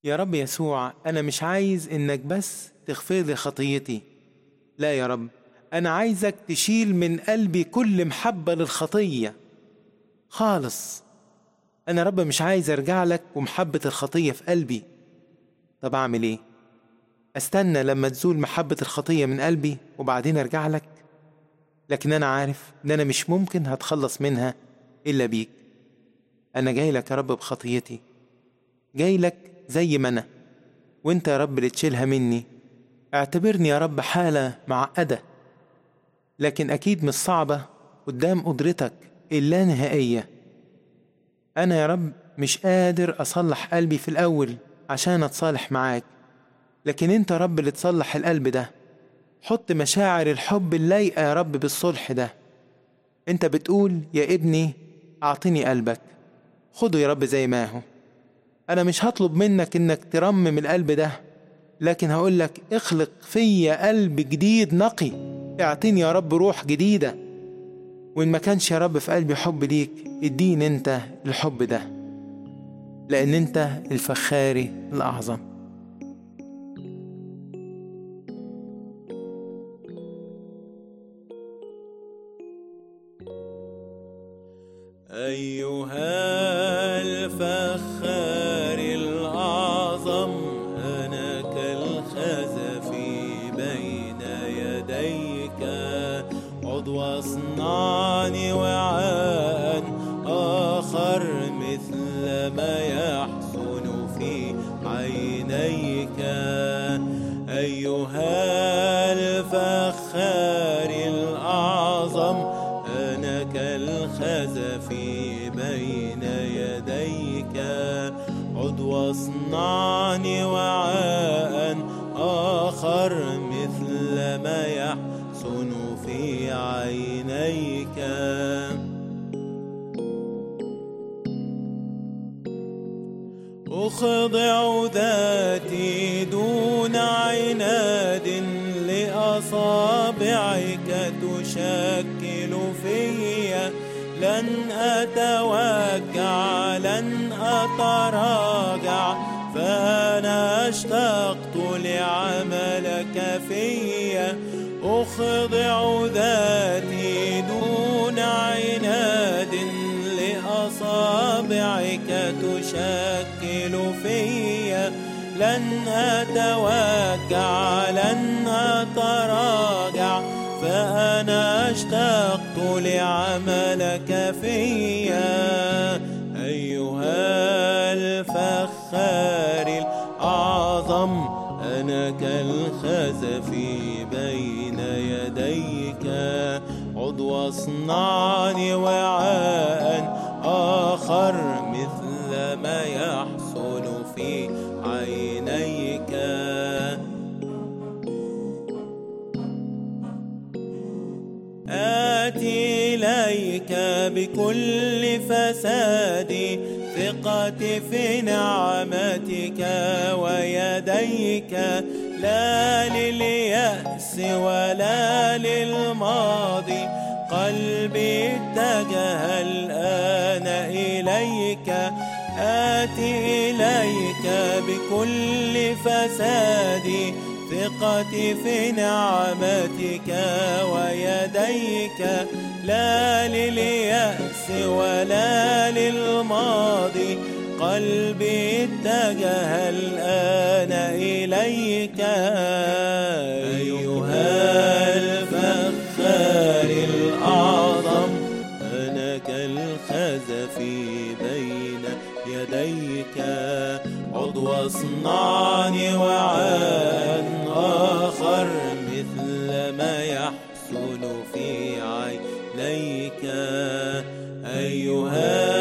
يا رب يسوع، أنا مش عايز إنك بس تغفر لي خطيتي، لا يا رب، أنا عايزك تشيل من قلبي كل محبة للخطية خالص. أنا رب مش عايز أرجع لك ومحبة الخطية في قلبي. طب أعمل إيه؟ أستنى لما تزول محبة الخطية من قلبي وبعدين أرجع لك؟ لكن أنا عارف إن أنا مش ممكن هتخلص منها إلا بيك. أنا جاي لك يا رب بخطيتي، جاي لك زي ما أنا، وإنت يا رب اللي تشيلها مني. اعتبرني يا رب حالة معقدة، لكن أكيد مش صعبة قدام قدرتك اللانهائية. أنا يا رب مش قادر أصلح قلبي في الأول عشان أتصالح معاك، لكن أنت يا رب اللي تصلح القلب ده. حط مشاعر الحب اللايقة يا رب بالصلح ده. أنت بتقول يا ابني أعطني قلبك، خده يا رب زي ما هو. أنا مش هطلب منك إنك ترمم القلب ده، لكن هقولك اخلق فيا قلب جديد نقي. اعطيني يا رب روح جديدة، وإن ما كانش يا رب في قلبي حب ليك، اديني أنت الحب ده، لأن أنت الفخاري الأعظم. أيها الفخار الأعظم، أنا كالخزف بين يديك. عد واصنعني وعاء آخر مثل ما يحسن في عينيك. أيها الفخار الأعظم، أنا كالخزف بين يديك. عد واصنعني وعاء آخر مثل ما يحسن في عينيك. أخضع ذاتي دون عناد لأصابعك تشكل فيا. لن أتوجع لن أتراجع، فأنا اشتقت لعملك فيا. أخضع ذاتي دون عناد لأصابعك تشكل فيا. لن أتوجع لن أتراجع، فأنا اشتقت لعملك فيا. أيها الفخار الأعظم، أنا كالخزف بين يديك. عد واصنعني وعاء آخر مثل ما يحصل في عينيك. آتي إليك بكل فسادي، ثقتي في نعمتك ويديك. لا لليأس ولا للماضي، قلبي اتجه الآن إليك. آتي إليك بكل فسادي، ثقتي في نعمتك ويديك. لا لليأس ولا للماضي، قلبي اتجه الآن إليك. أيها الفخار الأعظم، أنا كالخزف بين يديك. عد واصنعني وعاء آخر مثل ما يحصل في عينيك. أيها